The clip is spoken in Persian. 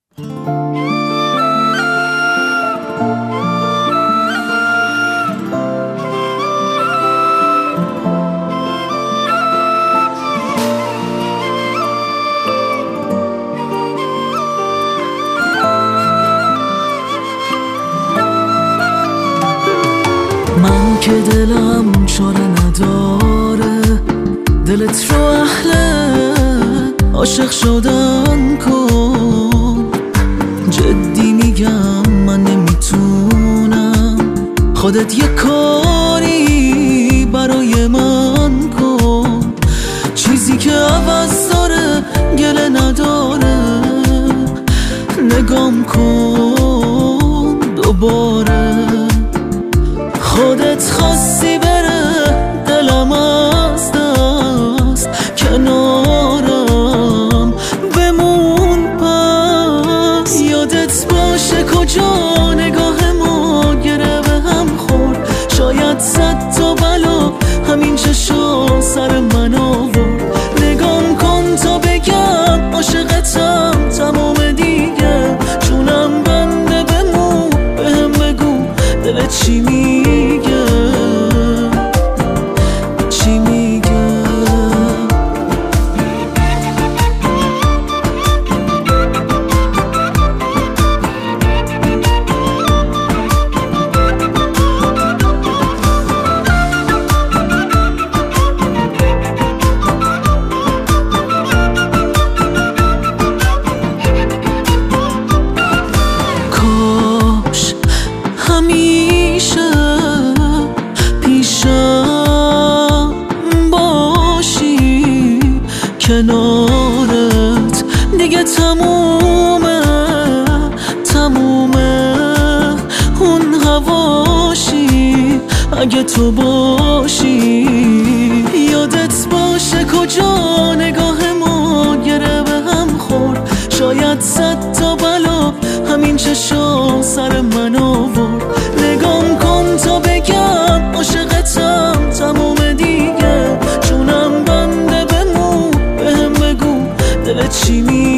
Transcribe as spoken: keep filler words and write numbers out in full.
من که دلم چاره نداره، دلت رو اهل عاشق شدن کن. جدی میگم من نمیتونم، خودت یه کاری برای من کن. چیزی که عوض داره گله نداره، نگام کن دوباره. خودت خواستی بره دلم از دست، کنارم بمون پس. یادت باشه کجا نگاه ما گره به هم خورد، شاید صد تا بلا همین چشا سر من آورد. نگام کن تا بگم عاشقتم تمام دیگه، چونم بنده بمون بهم بگو دلت چی میگه، چی میگه. کاش همیشه پیشم باشی، کنارت دیگه تمومه تمومه اون هواشی اگه تو باشی. یادت باشه کجا نگاه ما گره به هم خورد، شاید صد تا بلا همین چشا سر من آورد. نگام کن تا بگم عاشقتم تمام دیگه، چونم بنده بمون بهم بگو دلت چی میگه.